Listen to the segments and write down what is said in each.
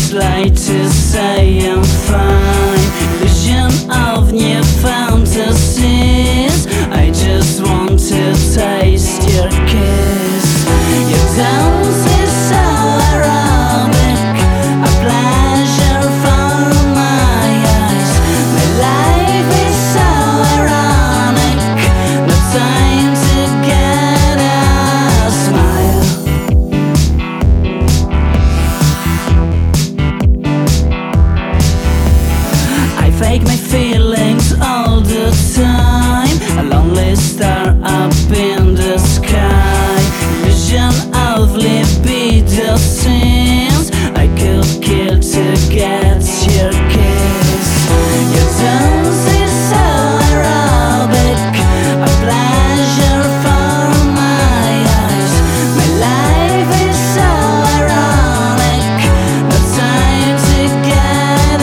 always like to say I'm fine. Vision of new fantasies. I just want to taste your kiss. Your dance is so aerobic, a pleasure for my eyes. My life is so ironic, no time to get a smile. I fake my feelings all the time, a lonely star up in the sky. Vision of libido scenes I could kill to get your kiss. Your dance is so aerobic, a pleasure for my eyes. My life is so ironic, no time to get a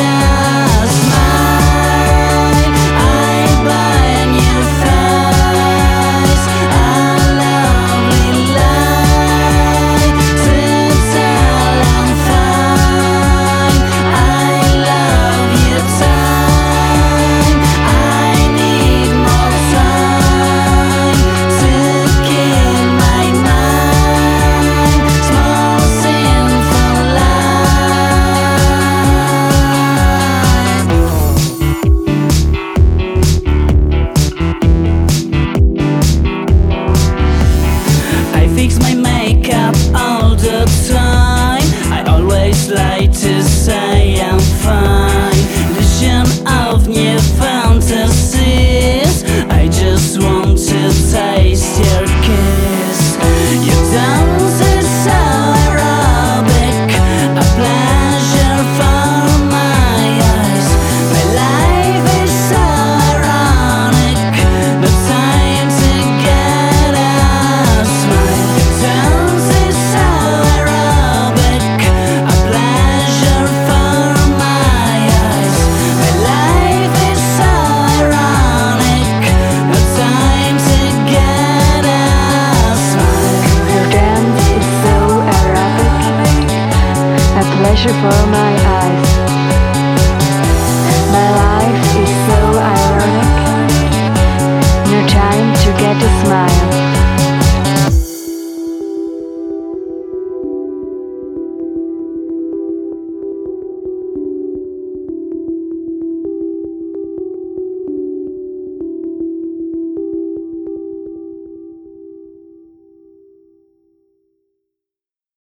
smile. I buy a new face, a lovely light to tell I'm fine. I love you time, I need more time to kill my mind. Small sinful I fix my makeup all the time. I always like to say I'm fine. Vision of new fantasies. I just want to taste your kiss. Your dance is so aerobic, a pleasure for my eyes. My life is so ironic, no time to get a smile. Your dance is so aerobic, a pleasure for my eyes. My life is so ironic, no time to get a smile. Your dance is so aerobic, a pleasure for my eyes. My life is so ironic, no time to get a smile.